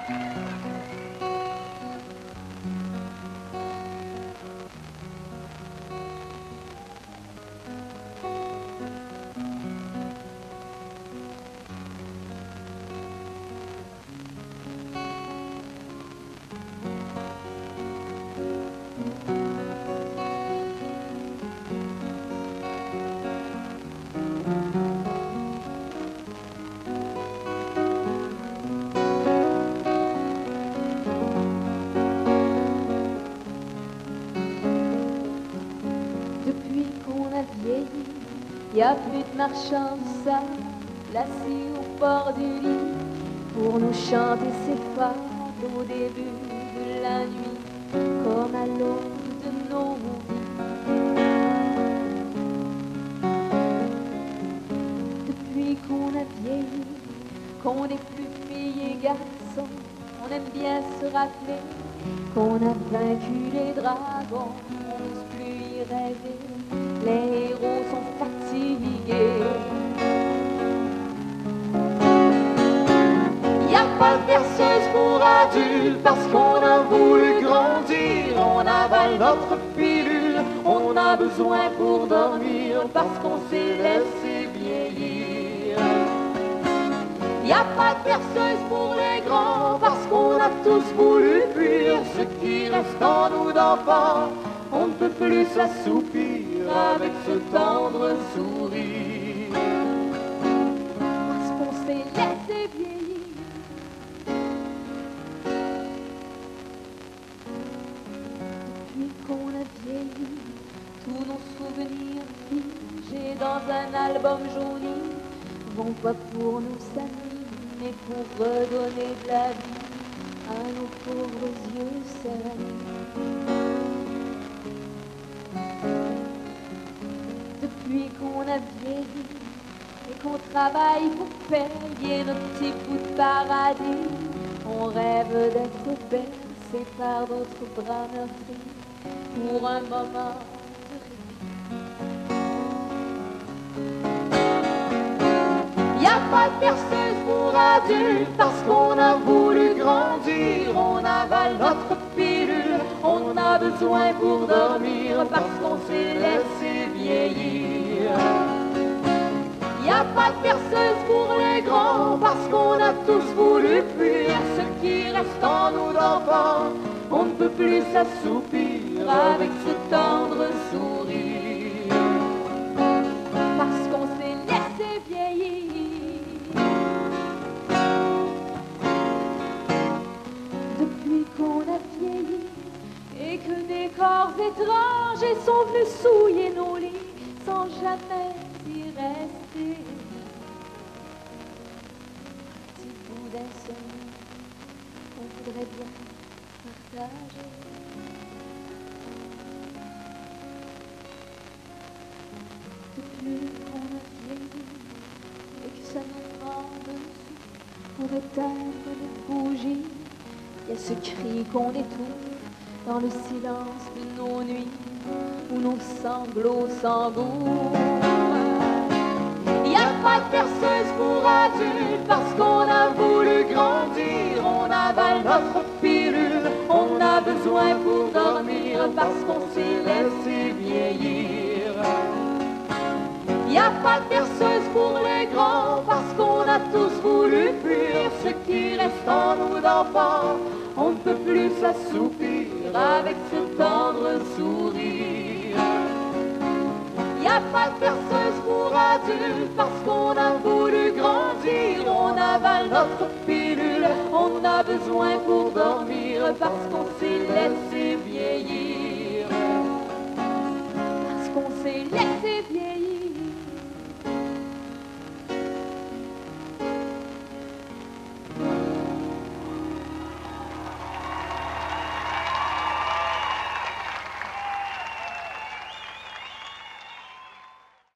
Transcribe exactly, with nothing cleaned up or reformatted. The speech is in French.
Y a plus de marchands de sable, assis au bord du lit, pour nous chanter ces fades au début de la nuit, comme à l'aube de nos vies. Depuis qu'on a vieilli, qu'on n'est plus filles et garçons, on aime bien se rappeler qu'on a vaincu les dragons, on n'ose plus y rêver, les héros sont fatigués. Y a pas de berceuse pour adultes parce qu'on a voulu grandir, on avale notre pilule, on a besoin pour dormir parce qu'on s'est laissé vieillir. Y a pas de berceuse pour les grands parce qu'on a tous voulu fuir ce qui reste en nous d'enfants, on ne peut plus s'assoupir avec ce tendre sourire, parce qu'on s'est laissé vieillir. Depuis qu'on a vieilli, tous nos souvenirs figés dans un album jauni vont pas pour nous amis, mais pour redonner de la vie à nos pauvres yeux serrés. Depuis qu'on a vieilli et qu'on travaille pour payer nos petits bouts de paradis, on rêve d'être bercé par d'autres bras meurtris pour un moment de répit. Y a pas de berceuse pour adultes parce qu'on a voulu grandir, on avale notre pilule, on a besoin pour dormir parce qu'on s'est laissé vieillir. Y a pas de berceuse pour les grands parce qu'on a tous voulu fuir ce qui reste en nous d'enfants, on ne peut plus s'assoupir avec ce tendre sourire, parce qu'on s'est laissé vieillir. Depuis qu'on a vieilli et que des corps étrangers sont venus souiller nos lits sans jamais y rester, petit bout d'insomnie qu'on voudrait bien partager. Depuis qu'on a vieilli et que ça nous rend dessus pour éteindre les bougies, y a ce cri qu'on étouffe dans le silence de nos nuits où nos sanglots s'engouffrent. Y a pas de berceuse pour adultes parce qu'on a voulu grandir, on avale notre pilule, on a besoin pour dormir parce qu'on s'est laissé vieillir. Y a pas de berceuse pour les grands parce qu'on a tous voulu fuir ce qui reste en nous d'enfants, on ne peut plus s'assoupir avec ce tendre sourire. Y a pas de berceuse pour adultes parce qu'on a voulu grandir, on avale notre pilule, on a besoin pour dormir parce qu'on s'est